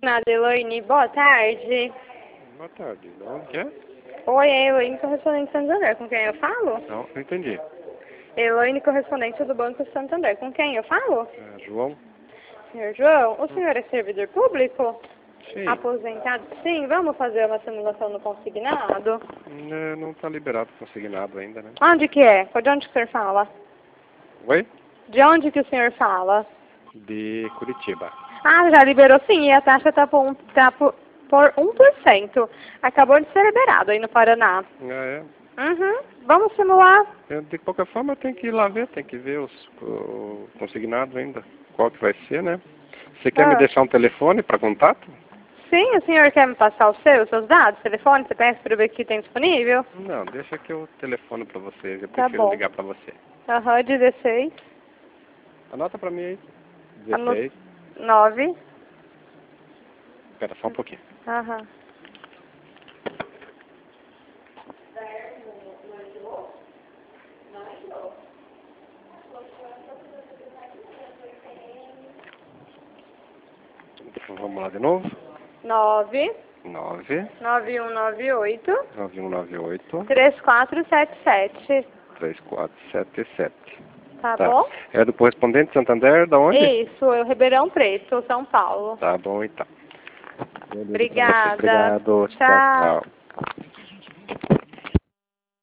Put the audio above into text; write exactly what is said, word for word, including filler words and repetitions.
Nada, Elaine, boa tarde. Boa tarde. De onde que é? Oi, é Elaine, correspondente Santander. Com quem eu falo? Não, não entendi. Elaine, correspondente do Banco Santander. Com quem eu falo? É, João? Senhor João, o senhor é servidor público? Sim. Aposentado? Sim, vamos fazer uma simulação no consignado? Não, não está liberado consignado ainda, né? Onde que é? De onde que o senhor fala? Oi? De onde que o senhor fala? De Curitiba. Ah, já liberou sim, e a taxa está por, um, tá por, por um por cento. Acabou de ser liberado aí no Paraná. Ah, é? Uhum, vamos simular? Eu, de qualquer forma, tem que ir lá ver, tem que ver os, o consignado ainda. Qual que vai ser, né? Você quer me Ah. deixar um telefone para contato? Sim, o senhor quer me passar o seu, os seus dados, telefone, C P F, para ver o que tem disponível? Não, deixa que eu telefono para vocês. Eu Tá prefiro bom. ligar para você. Aham, dezesseis. Anota para mim aí. Ano... dezesseis. nove. Espera só um pouquinho. Aham. Vamos lá de novo. nove. nove. nove um nove oito. nove um nove oito. três quatro sete sete. três quatro sete sete. Tá, Tá. bom? É do correspondente Santander, da onde? Isso, eu Ribeirão Preto, São Paulo. Tá bom, então. Beleza pra você. Obrigada. Obrigado. Tchau, Tchau. tchau.